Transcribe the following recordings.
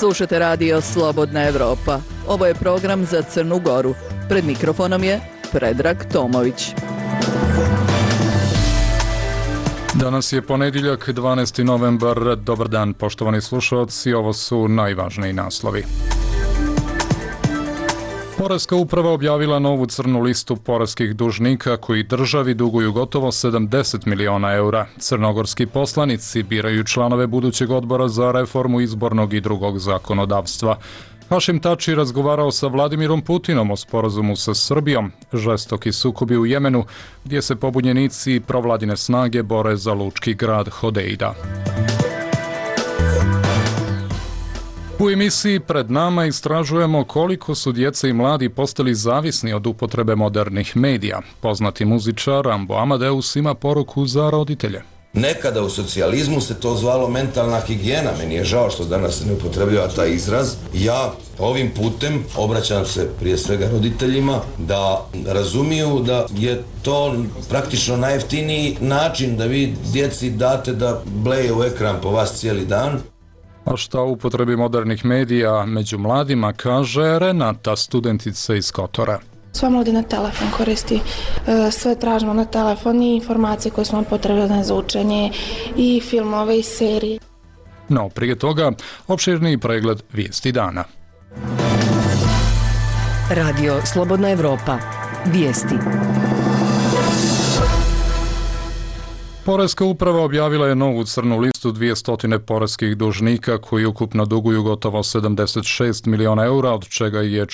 Slušate radio Slobodna Evropa. Ovo je program za Crnu Goru. Pred mikrofonom je Predrag Tomović. Danas je ponedjeljak, 12. novembar. Dobar dan, poštovani slušalci. Ovo su najvažniji naslovi. Poreska uprava objavila novu crnu listu poreskih dužnika koji državi duguju gotovo 70 miliona eura. Crnogorski poslanici biraju članove budućeg odbora za reformu izbornog i drugog zakonodavstva. Hašim Tači razgovarao sa Vladimirom Putinom o sporazumu sa Srbijom. Žestoki sukobi u Jemenu, gdje se pobunjenici i provladine snage bore za lučki grad Hodeida. U emisiji Pred nama istražujemo koliko su djeca i mladi postali zavisni od upotrebe modernih medija. Poznati muzičar Rambo Amadeus ima poruku za roditelje. Nekada u socijalizmu se to zvalo mentalna higijena. Meni je žao što danas se ne upotrebljava taj izraz. Ja ovim putem obraćam se prije svega roditeljima da razumiju da je to praktično najjeftiniji način da vi djeci date da bleje u ekran po vas cijeli dan. A šta o upotrebi modernih medija među mladima kaže Renata, studentica iz Kotora. Sva mladina telefon koristi, sve tražimo na telefon i informacije koje smo potrebne za učenje i filmove i serije. No, prije toga, opširniji pregled vijesti dana. Radio Slobodna Evropa. Vijesti. Poreska uprava objavila je novu crnu listu 200 poreskih dužnika koji ukupno duguju gotovo 76 miliona eura, od čega je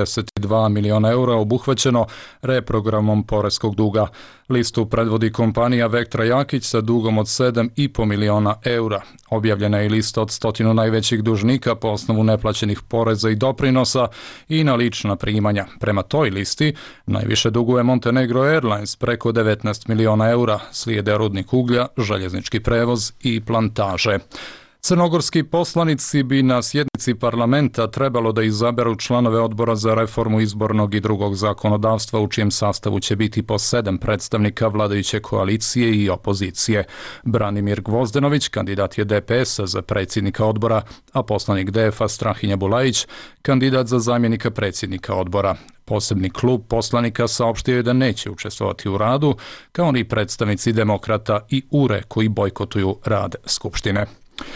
42 miliona eura obuhvaćeno reprogramom poreskog duga. Listu predvodi kompanija Vektra Jakić sa dugom od 7,5 miliona eura. Objavljena je lista od 100 najvećih dužnika po osnovu neplaćenih poreza i doprinosa i na lična primanja. Prema toj listi najviše duguje Montenegro Airlines preko 19 miliona eura, slijede rudnik uglja, željeznički prevoz i plantaže. Crnogorski poslanici bi na sjednici parlamenta trebalo da izaberu članove odbora za reformu izbornog i drugog zakonodavstva u čijem sastavu će biti po 7 predstavnika vladajuće koalicije i opozicije. Branimir Gvozdenović, kandidat je DPS-a za predsjednika odbora, a poslanik DF-a Strahinja Bulajić, kandidat za zamjenika predsjednika odbora. Posebni klub poslanika saopštio je da neće učestvovati u radu, kao ni predstavnici Demokrata i URE koji bojkotuju rad Skupštine.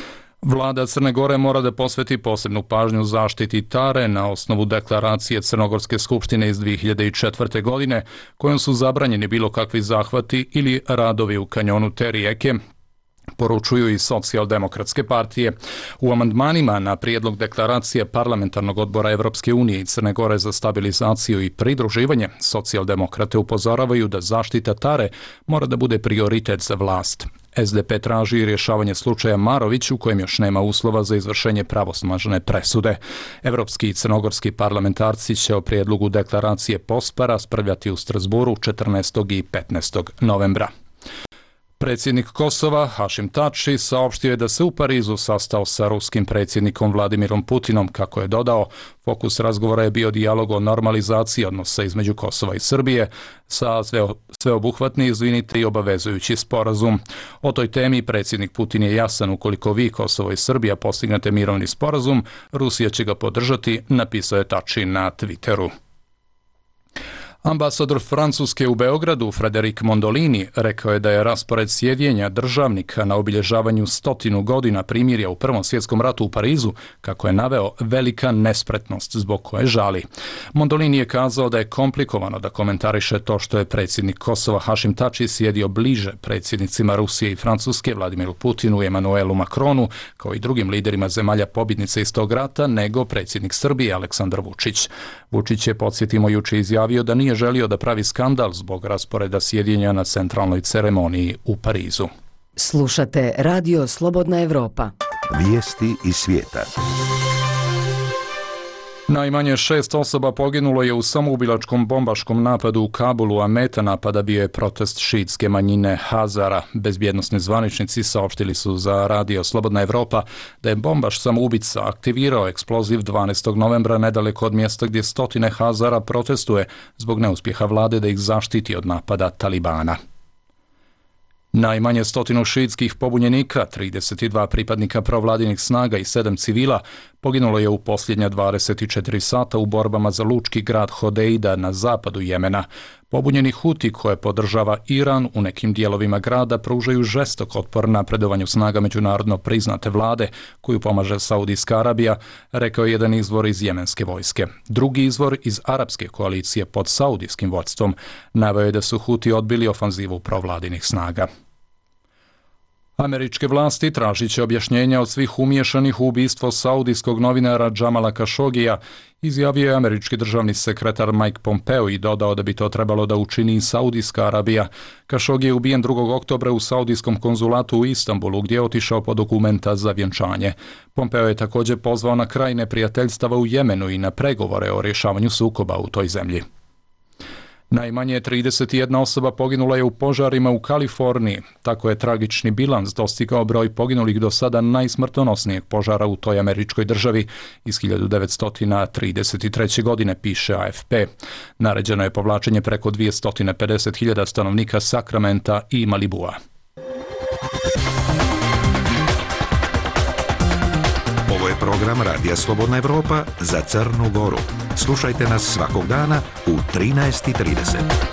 Vlada Crne Gore mora da posveti posebnu pažnju zaštiti Tare na osnovu deklaracije Crnogorske skupštine iz 2004. godine, kojom su zabranjeni bilo kakvi zahvati ili radovi u kanjonu te rijeke, poručuju i socijaldemokratske partije. U amandmanima na prijedlog deklaracije Parlamentarnog odbora Evropske unije i Crne Gore za stabilizaciju i pridruživanje, socijaldemokrate upozoravaju da zaštita Tare mora da bude prioritet za vlast. SDP traži rješavanje slučaja Marović u kojem još nema uslova za izvršenje pravosnažne presude. Evropski i crnogorski parlamentarci će o prijedlogu deklaracije POSPA raspravljati u Strasburu 14. i 15. novembra. Predsjednik Kosova, Hašim Tači, saopštio je da se u Parizu sastao sa ruskim predsjednikom Vladimirom Putinom. Kako je dodao, fokus razgovora je bio dijalog o normalizaciji odnosa između Kosova i Srbije sa sveobuhvatni, izvinite, i obavezujući sporazum. O toj temi predsjednik Putin je jasan: ukoliko vi, Kosovo i Srbija, postignete mirovni sporazum, Rusija će ga podržati, napisao je Tači na Twitteru. Ambasador Francuske u Beogradu, Frederic Mondolini, rekao je da je raspored sjedjenja državnika na obilježavanju 100 godina primirja u Prvom svjetskom ratu u Parizu, kako je naveo, velika nespretnost zbog koje žali. Mondolini je kazao da je komplikovano da komentariše to što je predsjednik Kosova Hašim Tači sjedio bliže predsjednicima Rusije i Francuske, Vladimiru Putinu i Emanuelu Macronu, kao i drugim liderima zemalja pobjednice iz tog rata, nego predsjednik Srbije Aleksandar Vučić. Vučić je, podsjetimo, juče izjavio da nije želio da pravi skandal zbog rasporeda sjedinja na centralnoj ceremoniji u Parizu. Slušate Radio Slobodna Evropa. Vijesti iz svijeta. Najmanje 6 osoba poginulo je u samoubilačkom bombaškom napadu u Kabulu, a meta napada bio je protest šiitske manjine Hazara. Bezbjednosni zvaničnici saopštili su za Radio Slobodna Evropa da je bombaš samoubica aktivirao eksploziv 12. novembra nedaleko od mjesta gdje stotine Hazara protestuje zbog neuspjeha vlade da ih zaštiti od napada Talibana. Najmanje 100 šiitskih pobunjenika, 32 pripadnika provladinih snaga i 7 civila Poginulo je u posljednja 24 sata u borbama za lučki grad Hodeida na zapadu Jemena. Pobunjeni Huti koje podržava Iran u nekim dijelovima grada pružaju žestok otpor napredovanju snaga međunarodno priznate vlade koju pomaže Saudijska Arabija, rekao je jedan izvor iz jemenske vojske. Drugi izvor iz arapske koalicije pod saudijskim vodstvom naveo je da su Huti odbili ofanzivu provladinih snaga. Američke vlasti tražit će objašnjenja od svih umiješanih u ubistvo saudijskog novinara Džamala Kašogija, izjavio je američki državni sekretar Mike Pompeo i dodao da bi to trebalo da učini i Saudijska Arabija. Kašogi je ubijen 2. oktobra u saudijskom konzulatu u Istanbulu gdje je otišao po dokumenta za vjenčanje. Pompeo je također pozvao na kraj neprijateljstava u Jemenu i na pregovore o rješavanju sukoba u toj zemlji. Najmanje 31 osoba poginula je u požarima u Kaliforniji. Tako je tragični bilans dostigao broj poginulih do sada najsmrtonosnijeg požara u toj američkoj državi iz 1933. godine, piše AFP. Naređeno je povlačenje preko 250.000 stanovnika Sakramenta i Malibua. Ovo je program Radija Slobodna Evropa za Crnu Goru. Slušajte nas svakog dana u 13:30.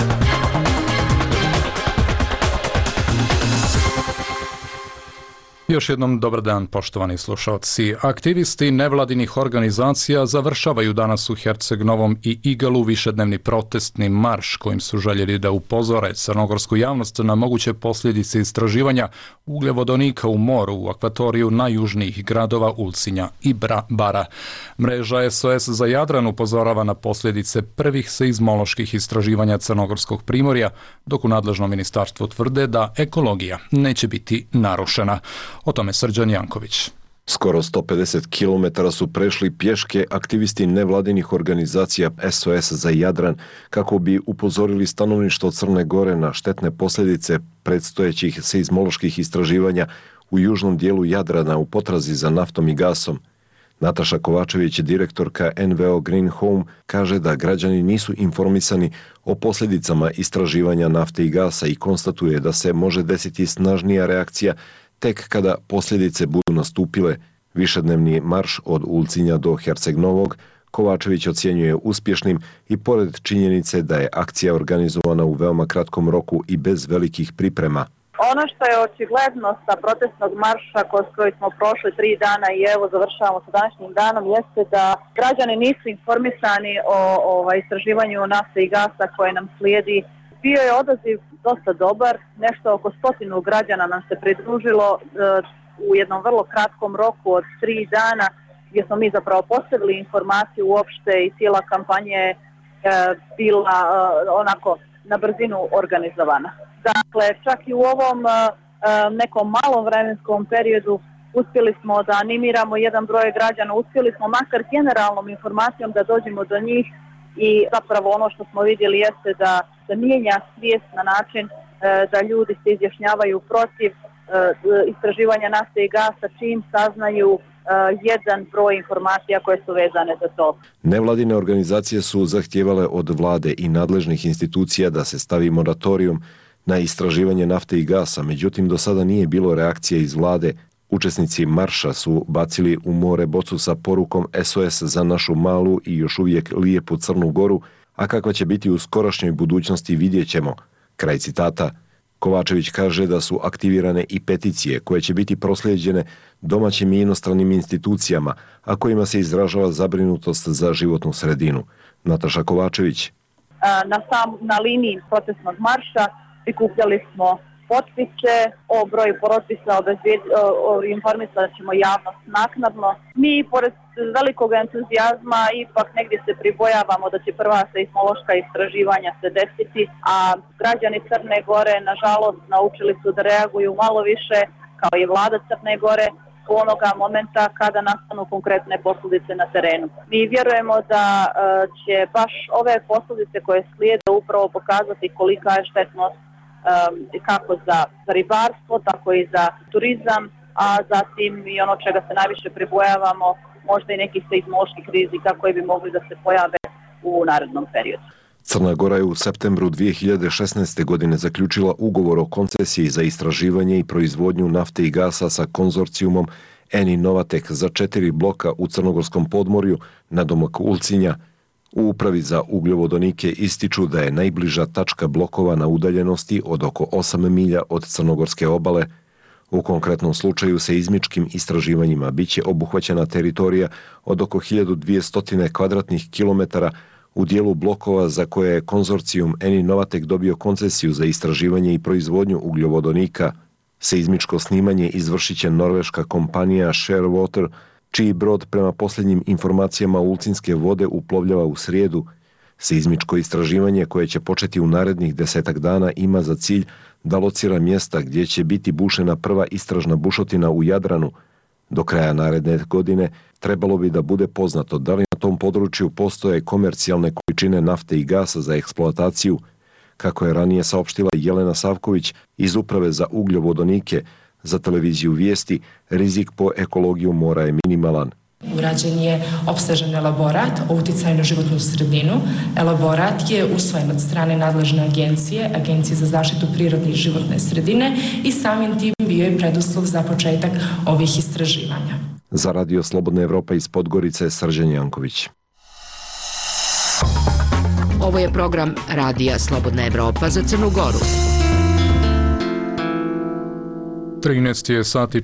Još jednom dobar dan, poštovani slušalci. Aktivisti nevladinih organizacija završavaju danas u Herceg Novom i Igalu višednevni protestni marš kojim su željeli da upozore crnogorsku javnost na moguće posljedice istraživanja ugljivodonika u moru u akvatoriju najjužnijih gradova Ulcinja i Bara. Mreža SOS za Jadran upozorava na posljedice prvih seizmoloških istraživanja crnogorskog primorja, dok u nadležnom ministarstvu tvrde da ekologija neće biti narušena. O tome Srđan Janković. Skoro 150 km su prešli pješke aktivisti nevladinih organizacija SOS za Jadran kako bi upozorili stanovništvo Crne Gore na štetne posljedice predstojećih seizmoloških istraživanja u južnom dijelu Jadrana u potrazi za naftom i gasom. Nataša Kovačević, direktorka NVO Green Home, kaže da građani nisu informisani o posljedicama istraživanja nafte i gasa i konstatuje da se može desiti snažnija reakcija tek kada posljedice budu nastupile. Višednevni marš od Ulcinja do Herceg Novog Kovačević ocjenjuje uspješnim i pored činjenice da je akcija organizovana u veoma kratkom roku i bez velikih priprema. Ono što je očigledno sa protestnog marša kroz koji smo prošli 3 dana i evo završavamo sa današnjim danom jeste da građani nisu informisani o istraživanju nafte i gasa koje nam slijedi. Bio je odaziv dosta dobar, nešto oko 100 građana nam se pridružilo u jednom vrlo kratkom roku od 3 dana gdje smo mi zapravo postavili informaciju uopšte i cijela kampanja je bila onako na brzinu organizovana. Dakle, čak i u ovom nekom malom vremenskom periodu uspjeli smo da animiramo jedan broj građana, uspjeli smo makar generalnom informacijom da dođemo do njih i zapravo ono što smo vidjeli jeste da se mijenja svijest na način da ljudi se izjašnjavaju protiv istraživanja nafte i gasa čim saznaju jedan broj informacija koje su vezane za to. Nevladine organizacije su zahtijevale od vlade i nadležnih institucija da se stavi moratorijum na istraživanje nafte i gasa, međutim do sada nije bilo reakcije iz vlade. Učesnici marša su bacili u more bocu sa porukom SOS za našu malu i još uvijek lijepu Crnu Goru, a kakva će biti u skorašnjoj budućnosti vidjet ćemo. Kraj citata. Kovačević kaže da su aktivirane i peticije koje će biti proslijeđene domaćim i inostranim institucijama, a kojima se izražava zabrinutost za životnu sredinu. Nataša Kovačević. Na liniji protestnog marša prikupljali smo potpise, o broju potpisa informisat ćemo javnost naknadno. Mi, pored velikog entuzijazma, ipak negdje se pribojavamo da će prva seizmološka istraživanja se desiti, a građani Crne Gore, nažalost, naučili su da reaguju malo više, kao i vlada Crne Gore, onoga momenta kada nastanu konkretne posljedice na terenu. Mi vjerujemo da će baš ove posljedice koje slijede upravo pokazati kolika je štetnost kako za ribarstvo, tako i za turizam, a zatim i ono čega se najviše pribojavamo, možda i nekih seizmoloških rizika koji bi mogli da se pojave u narednom periodu. Crna Gora je u septembru 2016. godine zaključila ugovor o koncesiji za istraživanje i proizvodnju nafte i gasa sa konzorcijumom Eni Novatek za 4 bloka u Crnogorskom podmorju nadomak Ulcinja. U upravi za ugljovodonike ističu da je najbliža tačka blokova na udaljenosti od oko 8 milja od Crnogorske obale. U konkretnom slučaju se izmičkim istraživanjima biće obuhvaćena teritorija od oko 1200 kvadratnih kilometara u dijelu blokova za koje je konzorcijum Eni Novatek dobio koncesiju za istraživanje i proizvodnju ugljovodonika. Seizmičko snimanje izvršit će norveška kompanija Shearwater, čiji brod prema posljednjim informacijama Ulcinske vode uplovljava u srijedu. Seizmičko istraživanje koje će početi u narednih 10 dana ima za cilj da locira mjesta gdje će biti bušena prva istražna bušotina u Jadranu. Do kraja naredne godine trebalo bi da bude poznato da li na tom području postoje komercijalne količine nafte i gasa za eksploataciju. Kako je ranije saopštila Jelena Savković iz Uprave za ugljovodonike, za televiziju Vijesti, rizik po ekologiju mora je minimalan. Urađen je opsežan elaborat o uticaju na životnu sredinu. Elaborat je usvojen od strane nadležne agencije, Agencije za zaštitu prirodne i životne sredine, i samim tim bio je preduslov za početak ovih istraživanja. Za Radio Slobodna Evropa iz Podgorice, Srđan Janković. Ovo je program Radija Slobodna Evropa za Crnu Goru. 13 je sati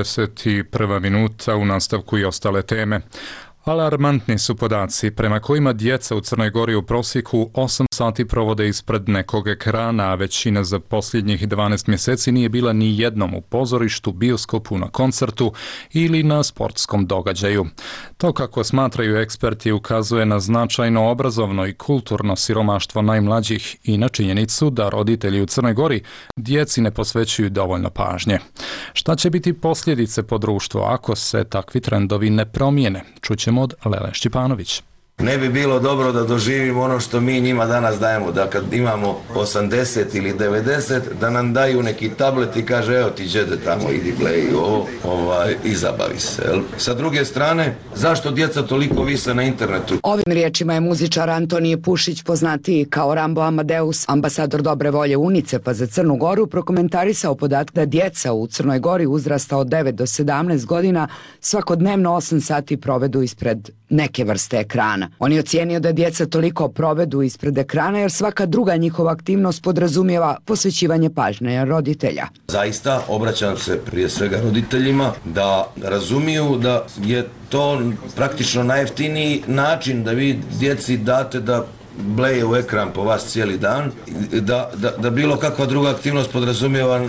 41 minuta, u nastavku i ostale teme. Alarmantni su podaci prema kojima djeca u Crnoj Gori u prosjeku 8 sati provode ispred nekog ekrana, a većina za posljednjih 12 mjeseci nije bila ni jednom u pozorištu, bioskopu, na koncertu ili na sportskom događaju. To, kako smatraju eksperti, ukazuje na značajno obrazovno i kulturno siromaštvo najmlađih i na činjenicu da roditelji u Crnoj Gori djeci ne posvećuju dovoljno pažnje. Šta će biti posljedice po društvu ako se takvi trendovi ne promijene? Čućemo od Lele Šćipanović. Ne bi bilo dobro da doživimo ono što mi njima danas dajemo, da kad imamo 80 ili 90, da nam daju neki tablet i kaže evo ti džede tamo, idi gledaj ovo, i zabavi se. Jel? Sa druge strane, zašto djeca toliko vise na internetu? Ovim riječima je muzičar Antonije Pušić, poznatiji kao Rambo Amadeus, ambasador dobre volje UNICEF-a za Crnu Goru, prokomentarisao podatak da djeca u Crnoj Gori uzrasta od 9 do 17 godina svakodnevno 8 sati provedu ispred neke vrste ekrana. On je ocijenio da djeca toliko provedu ispred ekrana jer svaka druga njihova aktivnost podrazumijeva posvećivanje pažnje roditelja. Zaista obraćam se prije svega roditeljima da razumiju da je to praktično najjeftiniji način da vi djeci date da bleje u ekran po vas cijeli dan, da bilo kakva druga aktivnost podrazumijeva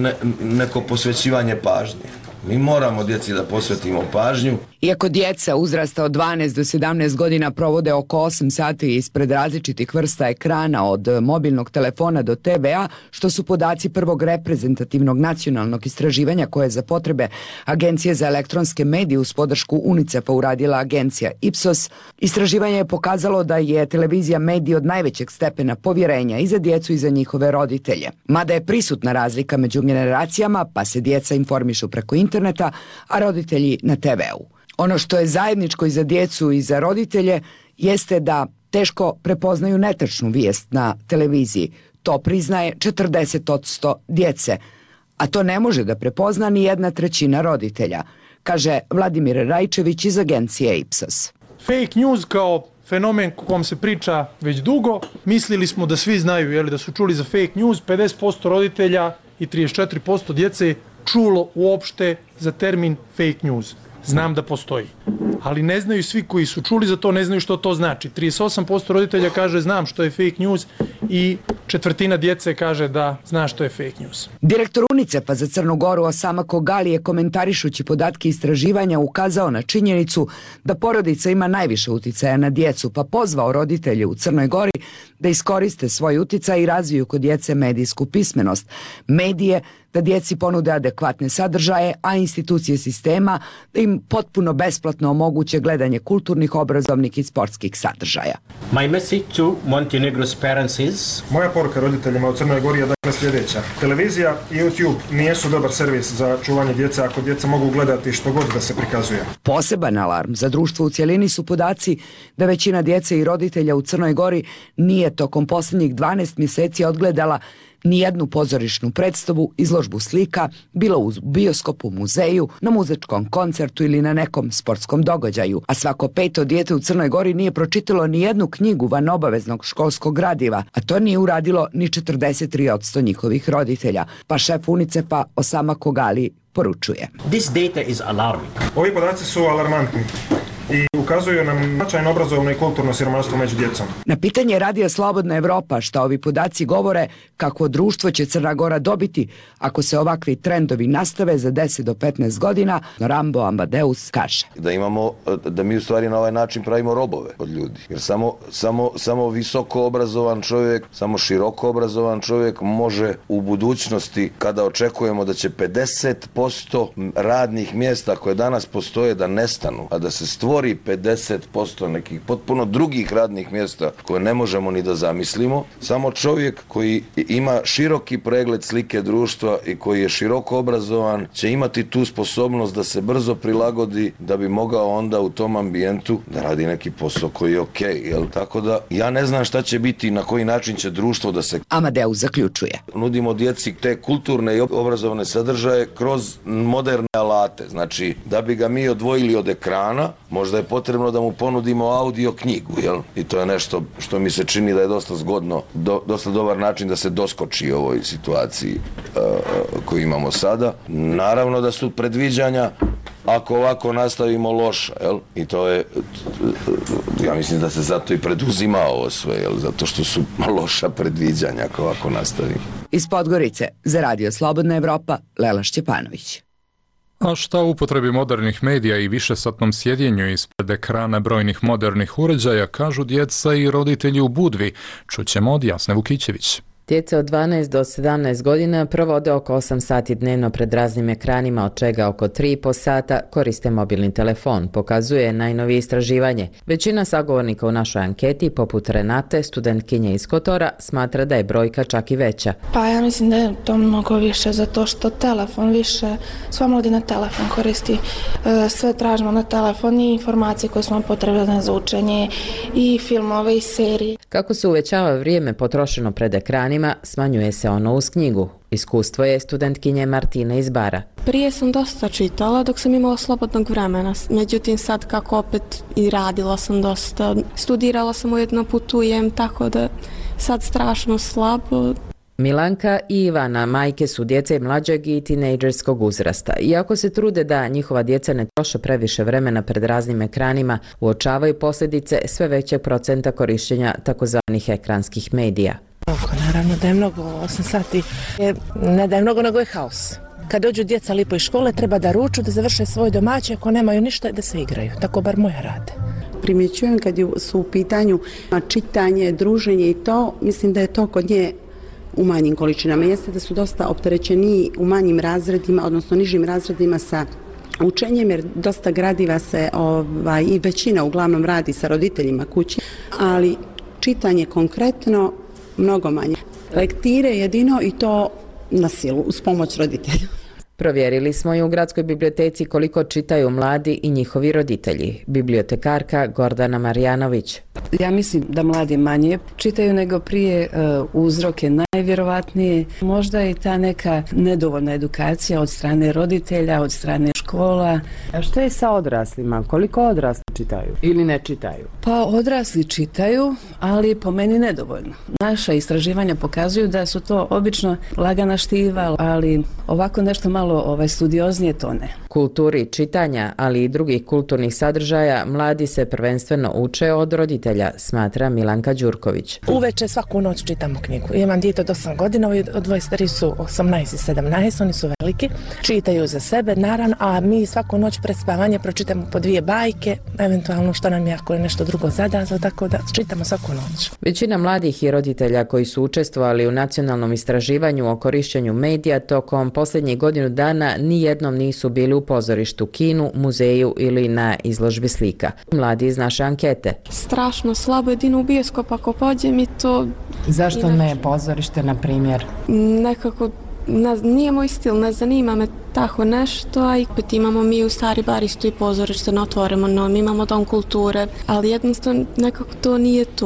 neko posvećivanje pažnje. Mi moramo djeci da posvetimo pažnju. Iako djeca uzrasta od 12 do 17 godina provode oko 8 sati ispred različitih vrsta ekrana od mobilnog telefona do TV-a, što su podaci prvog reprezentativnog nacionalnog istraživanja koje je za potrebe Agencije za elektronske medije uz podršku UNICEF-a uradila agencija Ipsos, istraživanje je pokazalo da je televizija medij od najvećeg stepena povjerenja i za djecu i za njihove roditelje. Mada je prisutna razlika među generacijama, pa se djeca informišu preko interneta, a roditelji na TV-u. Ono što je zajedničko i za djecu i za roditelje jeste da teško prepoznaju netačnu vijest na televiziji. To priznaje 40% djece, a to ne može da prepozna ni 1/3 roditelja, kaže Vladimir Rajčević iz agencije Ipsos. Fake news kao fenomen o kom se priča već dugo, mislili smo da svi znaju, da su čuli za fake news, 50% roditelja i 34% djece čulo uopšte za termin fake news. Znam da postoji, ali ne znaju svi koji su čuli za to, ne znaju što to znači. 38% roditelja kaže znam što je fake news i 1/4 djece kaže da zna što je fake news. Direktor UNICEF-a za Crnu Goru Osama Kogali je komentarišući podatke istraživanja ukazao na činjenicu da porodica ima najviše uticaja na djecu, pa pozvao roditelje u Crnoj Gori da iskoriste svoj uticaj i razviju kod djece medijsku pismenost. Medije da djeci ponude adekvatne sadržaje, a institucije sistema da im potpuno besplatno omoguće gledanje kulturnih, obrazovnih i sportskih sadržaja. My message to Montenegro's parents is... Moja poruka roditeljima u Crnoj Gori je dakle sljedeća. Televizija i YouTube nijesu dobar servis za čuvanje djece ako djeca mogu gledati što god da se prikazuje. Poseban alarm za društvo u cjelini su podaci da većina djece i roditelja u Crnoj Gori nije tokom posljednjih 12 mjeseci odgledala nijednu pozorišnu predstavu, izložbu slika, bilo u bioskopu, muzeju, na muzičkom koncertu ili na nekom sportskom događaju, a svako 5. dijete u Crnoj Gori nije pročitalo nijednu knjigu van obaveznog školskog gradiva, a to nije uradilo ni 43% njihovih roditelja, pa šef UNICEF-a Osama Kogali poručuje. This data is alarming. Ovi podaci su alarmantni i ukazuju nam značajno obrazovno i kulturno siromaštvo među djecom. Na pitanje Radija Slobodna Evropa šta ovi podaci govore, kako društvo će Crna Gora dobiti ako se ovakvi trendovi nastave za 10 do 15 godina, Rambo Amadeus kaže. Da mi u stvari na ovaj način pravimo robove od ljudi. Jer samo visoko obrazovan čovjek, samo široko obrazovan čovjek može u budućnosti, kada očekujemo da će 50% radnih mjesta koje danas postoje da nestanu, a da se stvori 50% nekih potpuno drugih radnih mjesta koje ne možemo ni da zamislimo. Samo čovjek koji ima široki pregled slike društva i koji je široko obrazovan će imati tu sposobnost da se brzo prilagodi da bi mogao onda u tom ambijentu da radi neki posao koji je okej, jel? Tako da ja ne znam šta će biti, na koji način će društvo da se... Amadeus zaključuje. Nudimo djeci te kulturne i obrazovne sadržaje kroz moderne alate. Znači, da bi ga mi odvojili od ekrana, možda je potrebno da mu ponudimo audio knjigu, jel? I to je nešto što mi se čini da je dosta zgodno, dosta dobar način da se doskoči ovoj situaciji koju imamo sada. Naravno da su predviđanja, ako ovako nastavimo, loša, jel? I to je, ja mislim da se zato i preduzima ovo sve, jel? Zato što su loša predviđanja ako ovako nastavimo. Iz Podgorice, za Radio Slobodna Evropa, Lela Šćepanović. A šta u upotrebi modernih medija i višesatnom sjedjenju ispred ekrana brojnih modernih uređaja kažu djeca i roditelji u Budvi? Čućemo od Jasne Vukićević. Djeca od 12 do 17 godina provode oko 8 sati dnevno pred raznim ekranima, od čega oko 3,5 sata koriste mobilni telefon, pokazuje najnovije istraživanje. Većina sagovornika u našoj anketi, poput Renate, studentkinje iz Kotora, smatra da je brojka čak i veća. Pa ja mislim da je to mnogo više, zato što telefon više, sva mladina telefon koristi, sve tražimo na telefon i informacije koje smo potrebne za učenje i filmove i serije. Kako se uvećava vrijeme potrošeno pred ekranima, smanjuje se ono uz knjigu. Iskustvo je studentkinje Martine iz Bara. Prije sam dosta čitala dok sam imala slobodnog vremena, međutim sad kako opet i radila sam dosta, studirala sam, ujedno putujem, tako da sad strašno slabo. Milanka i Ivana majke su djece mlađeg i tinejdžerskog uzrasta. Iako se trude da njihova djeca ne troše previše vremena pred raznim ekranima, uočavaju posljedice sve većeg procenta korištenja takozvanih ekranskih medija. Naravno da je mnogo, 8 sati, ne da je mnogo, nego je haos. Kad dođu djeca lipo iz škole, treba da ruču, da završe svoj domaće, ako nemaju ništa, da se igraju. Tako bar moja rade. Primjećujem kad su u pitanju čitanje, druženje i to, mislim da je to kod nje u manjim količinama. Jeste da su dosta opterećeni u manjim razredima, odnosno nižim razredima sa učenjem, jer dosta gradiva se i većina uglavnom radi sa roditeljima kući, ali čitanje konkretno mnogo manje. Lektire jedino i to na silu, uz pomoć roditelja. Provjerili smo i u gradskoj biblioteci koliko čitaju mladi i njihovi roditelji. Bibliotekarka Gordana Marjanović. Ja mislim da mladi manje čitaju nego prije, uzrok je najvjerovatnije. Možda i ta neka nedovoljna edukacija od strane roditelja, od strane škola. A što je sa odraslima? Koliko odrasli čitaju ili ne čitaju? Pa odrasli čitaju, ali po meni nedovoljno. Naša istraživanja pokazuju da su to obično lagana štiva, ali ovako nešto malo studioznije to ne. Kulturi čitanja, ali i drugih kulturnih sadržaja, mladi se prvenstveno uče od roditelja, smatra Milanka Đurković. Uveče svaku noć čitamo knjigu. Imam dijete od 8 godina, od dvoje stari su 18 i 17, oni su veliki, čitaju za sebe, naravno, a mi svaku noć pred spavanje pročitamo po 2 bajke, eventualno što nam je ako je nešto drugo zadato, tako da čitamo svaku noć. Većina mladih i roditelja koji su učestvovali u nacionalnom istraživanju o korištenju medija tokom posljednjih godinu dana nijednom nisu bili u pozorištu, kinu, muzeju ili na izložbi slika. Mladi iz naše ankete. Strašno slabo, jedino u bioskop ako pođem i to... Zašto ne pozorište, na primjer? Nekako nije moj stil, ne zanima me tako nešto, a opet imamo mi u Stari Bar isto i pozorište na Otvorenom, mi imamo dom kulture, ali jednostavno nekako to nije to.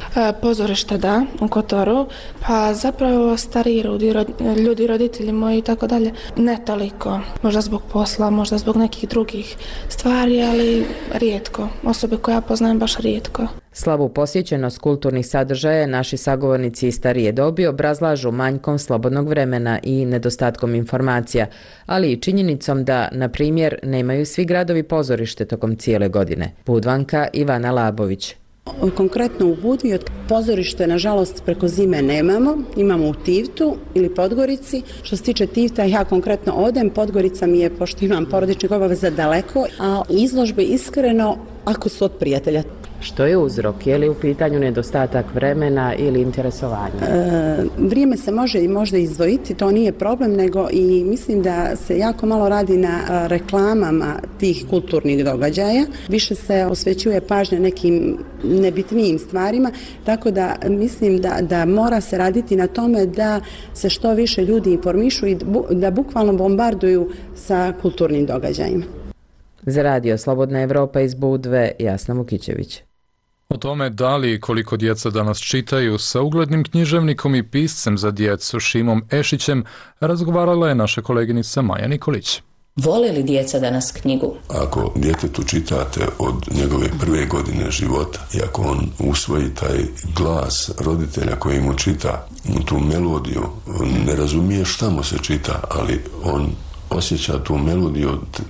Pozorište da, u Kotoru, pa zapravo stariji ljudi, roditelji moji i tako dalje, ne toliko, možda zbog posla, možda zbog nekih drugih stvari, ali rijetko, osobe koje ja poznajem baš rijetko. Slabu posjećenost kulturnih sadržaja naši sagovornici iz starije dobi obrazlažu manjkom slobodnog vremena i nedostatkom informacija, ali i činjenicom da, na primjer, nemaju svi gradovi pozorište tokom cijele godine. Budvanka Ivana Labović. Konkretno u Budvi pozorište nažalost preko zime nemamo, imamo u Tivtu ili Podgorici. Što se tiče Tivta, ja konkretno odem, Podgorica mi je, pošto imam porodičnih obaveza, daleko, a izložbe iskreno ako su od prijatelja. Što je uzrok? Je li u pitanju nedostatak vremena ili interesovanja? Vrijeme se može i možda izdvojiti, to nije problem, nego i mislim da se jako malo radi na reklamama tih kulturnih događaja. Više se osvećuje pažnja nekim nebitnijim stvarima, tako da mislim da mora se raditi na tome da se što više ljudi informišu i da bukvalno bombarduju sa kulturnim događajima. Za radio Slobodna Evropa iz Budve, Jasna Vukićević. O tome da li i koliko djeca danas čitaju sa uglednim književnikom i piscem za djecu Šimom Ešićem razgovarala je naša koleginica Maja Nikolić. Vole li djeca danas knjigu? Ako djetetu čitate od njegove prve godine života i ako on usvoji taj glas roditelja koji mu čita, tu melodiju, ne razumije šta mu se čita, ali on osjeća tu melodiju,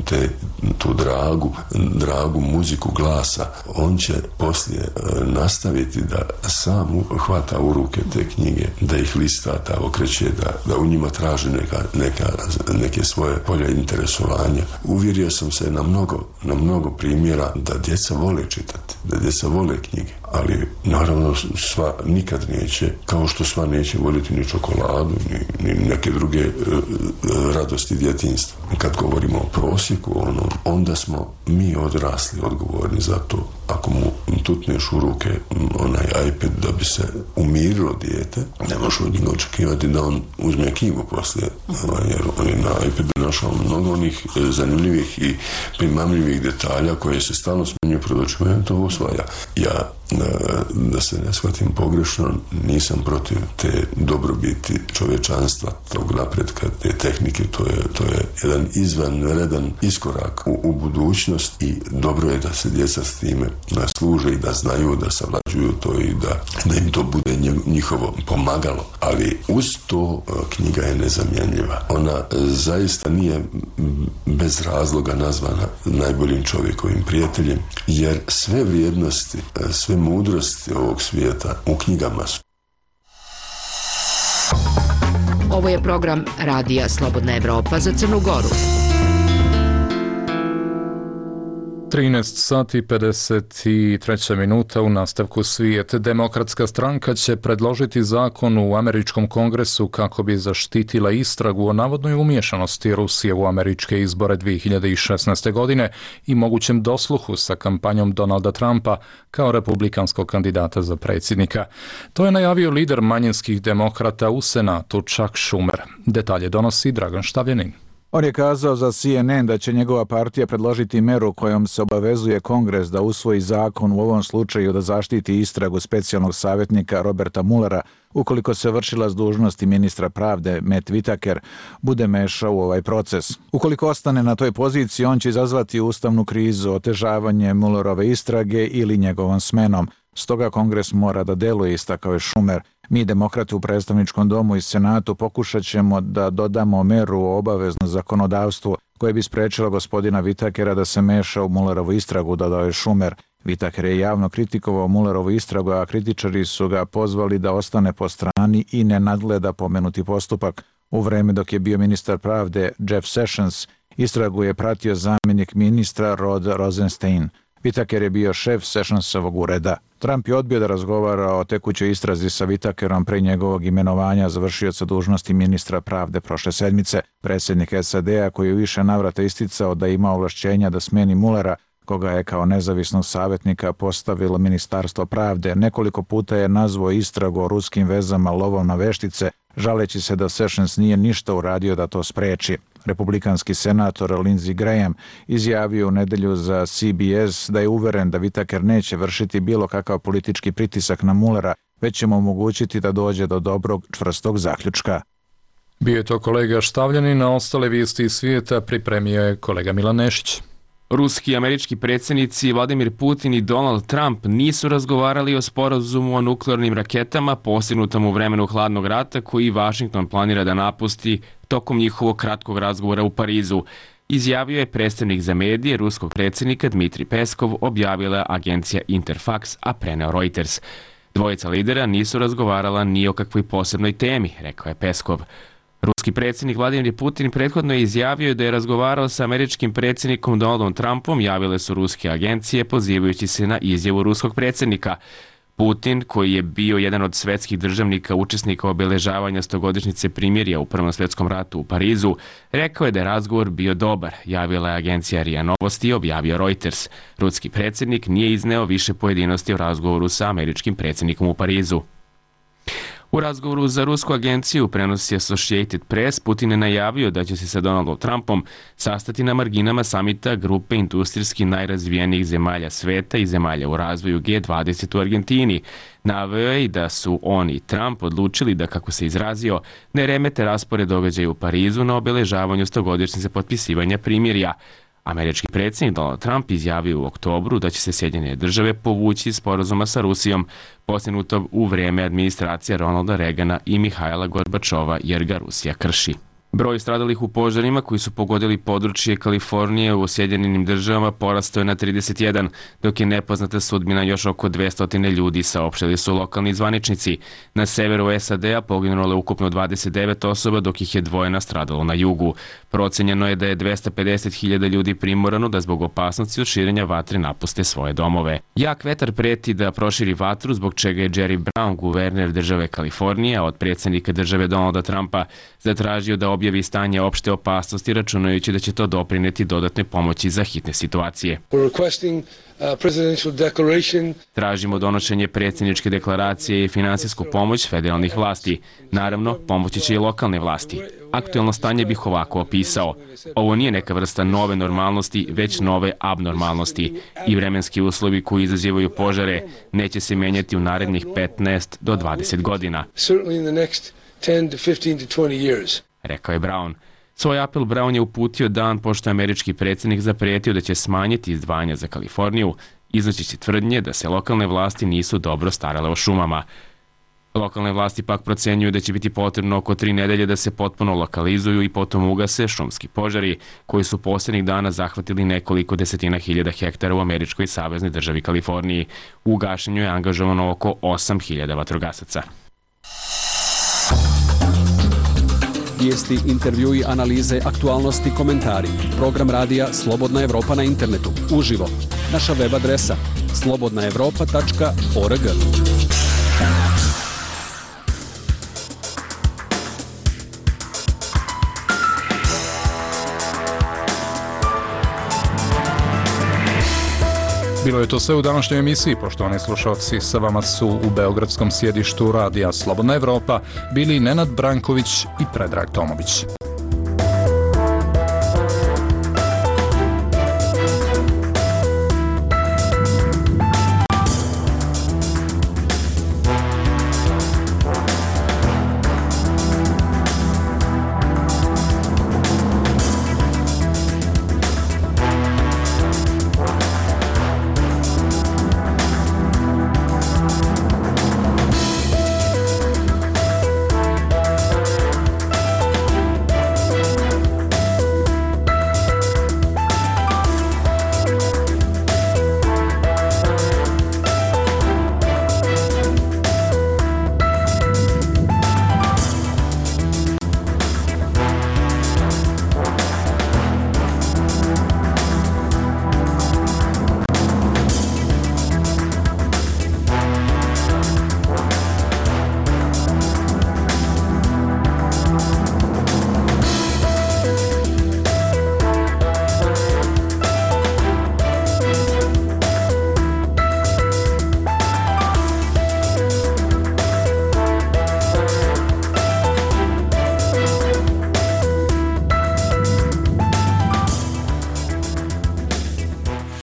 tu dragu muziku glasa, on će poslije nastaviti da sam hvata u ruke te knjige, da ih lista, da okreće, da u njima traži neke svoje polje interesovanja. Uvjerio sam se na mnogo primjera da djeca vole čitati, da djeca vole knjige, ali naravno sva nikad neće, kao što sva neće voljeti ni čokoladu, ni neke druge radosti djetinjstva. Kad govorimo o prosjeku, onda smo mi odrasli odgovorni za to. Ako mu tutneš u ruke onaj iPad da bi se umirilo dijete, ne možeš od njega očekivati da on uzme knjigu poslije, jer on je na iPadu našao mnogo onih zanimljivih i primamljivih detalja koje se stalno smenjuju pred očima i to usvaja. Ja, da se ne shvatim pogrešno, nisam protiv te dobrobiti čovječanstva, tog napretka, te tehnike, to je jedan izvanredan iskorak u budućnost i dobro je da se djeca s time služe i da znaju, da savlađuju to i da im to bude njihovo pomagalo. Ali uz to knjiga je nezamjenljiva. Ona zaista nije bez razloga nazvana najboljim čovjekovim prijateljem, jer sve vrijednosti, sve mudrosti ovog svijeta u knjigama su. Ovo je program Radija Slobodna Evropa za Crnu Goru. 13 sati 53 minuta u nastavku svijet. Demokratska stranka će predložiti zakon u američkom kongresu kako bi zaštitila istragu o navodnoj umiješanosti Rusije u američke izbore 2016. godine i mogućem dosluhu sa kampanjom Donalda Trumpa kao republikanskog kandidata za predsjednika. To je najavio lider manjinskih demokrata u Senatu Chuck Schumer. Detalje donosi Dragan Štavljanin. On je kazao za CNN da će njegova partija predložiti meru kojom se obavezuje Kongres da usvoji zakon u ovom slučaju da zaštiti istragu specijalnog savjetnika Roberta Muellera ukoliko se vršilac dužnosti ministra pravde Matt Whitaker bude mešao u ovaj proces. Ukoliko ostane na toj poziciji, on će izazvati ustavnu krizu, otežavanje Muellerove istrage ili njegovom smenom. Stoga Kongres mora da deluje, istakao je Schumer. Mi, demokrati u predstavničkom domu i Senatu, pokušat ćemo da dodamo meru o obavezno zakonodavstvu koje bi sprečilo gospodina Whitakera da se meša u Muellerovu istragu, dodao je Schumer. Whitaker je javno kritikovao Muellerovu istragu, a kritičari su ga pozvali da ostane po strani i ne nadgleda pomenuti postupak. U vreme dok je bio ministar pravde Jeff Sessions, istragu je pratio zamjenik ministra Rod Rosenstein. Whitaker je bio šef Sessionsovog ureda. Trump je odbio da razgovara o tekućoj istrazi sa Whitakerom pre njegovog imenovanja za vršioca dužnosti ministra pravde prošle sedmice. Predsjednik SAD-a, koji je više navrata isticao da ima ovlašćenja da smeni Muellera, koga je kao nezavisnog savjetnika postavilo Ministarstvo pravde, nekoliko puta je nazvao istragu o ruskim vezama lovom na veštice žaleći se da Sessions nije ništa uradio da to spreči. Republikanski senator Lindsey Graham izjavio u nedelju za CBS da je uveren da Whitaker neće vršiti bilo kakav politički pritisak na Mullera, već će mu omogućiti da dođe do dobrog, čvrstog zaključka. Bio je to kolega Štavljanin, a ostale vijesti iz svijeta pripremio je kolega Milan Nešić. Ruski i američki predsjednici Vladimir Putin i Donald Trump nisu razgovarali o sporazumu o nuklearnim raketama postignutom u vremenu hladnog rata koji Washington planira da napusti tokom njihovog kratkog razgovora u Parizu. Izjavio je predstavnik za medije ruskog predsjednika Dmitri Peskov, objavila agencija Interfax, a preneo Reuters. Dvojica lidera nisu razgovarala ni o kakvoj posebnoj temi, rekao je Peskov. Ruski predsjednik Vladimir Putin prethodno je izjavio da je razgovarao sa američkim predsjednikom Donaldom Trumpom, javile su ruske agencije pozivajući se na izjavu ruskog predsjednika. Putin, koji je bio jedan od svetskih državnika učesnika obeležavanja 100-godišnjice primirja u Prvom svjetskom ratu u Parizu, rekao je da je razgovor bio dobar, javila je agencija RIA Novosti i objavio Reuters. Ruski predsjednik nije izneo više pojedinosti o razgovoru sa američkim predsjednikom u Parizu. U razgovoru za rusku agenciju prenosi Associated Press, Putin je najavio da će se sa Donaldom Trumpom sastati na marginama samita grupe industrijski najrazvijenijih zemalja sveta i zemalja u razvoju G20 u Argentini. Naveo je i da su on i Trump odlučili da, kako se izrazio, ne remete raspored događaja u Parizu na obeležavanju 100-godišnjice potpisivanja primirja. Američki predsjednik Donald Trump izjavio u oktobru da će se Sjedinjene države povući iz sporazuma sa Rusijom, postignutog u vrijeme administracije Ronalda Reagana i Mihajla Gorbačova, jer ga Rusija krši. Broj stradalih u požarima koji su pogodili područje Kalifornije u Sjedinjenim državama porastao je na 31, dok je nepoznata sudbina još oko 200 ljudi, saopštili su lokalni zvaničnici. Na severu SAD-a poginulo je ukupno 29 osoba, dok ih je 2 nastradalo na jugu. Procenjeno je da je 250.000 ljudi primorano da zbog opasnosti od širenja vatre napuste svoje domove. Jak vetar preti da proširi vatru, zbog čega je Jerry Brown, guverner države Kalifornije, od predsjednika države Donalda Trumpa zatražio da objavi stanje opšte opasnosti, računajući da će to doprineti dodatne pomoći za hitne situacije. Tražimo donošenje predsjedničke deklaracije i finansijsku pomoć federalnih vlasti. Naravno, pomoći će i lokalne vlasti. Aktuelno stanje bih ovako opisao. Ovo nije neka vrsta nove normalnosti, već nove abnormalnosti. I vremenski uslovi koji izazivaju požare neće se menjati u narednih 15 do 20 godina. Rekao je Brown. Svoj apel Brown je uputio dan pošto je američki predsjednik zaprijetio da će smanjiti izdvajanja za Kaliforniju, iznoseći tvrdnje da se lokalne vlasti nisu dobro starale o šumama. Lokalne vlasti pak procenjuju da će biti potrebno oko 3 nedelje da se potpuno lokalizuju i potom ugase šumski požari, koji su posljednjih dana zahvatili nekoliko desetina hiljada hektara u američkoj saveznoj državi Kaliforniji. U gašenju je angažovano oko 8.000 vatrogasaca. Vijesti, intervjui, analize, aktualnosti, komentari. Program radija Slobodna Evropa na internetu. Uživo. Naša web adresa slobodnaevropa.org. Bilo je to sve u današnjoj emisiji. Poštovani slušalci, sa vama su u beogradskom sjedištu radija Slobodna Evropa bili Nenad Branković i Predrag Tomović.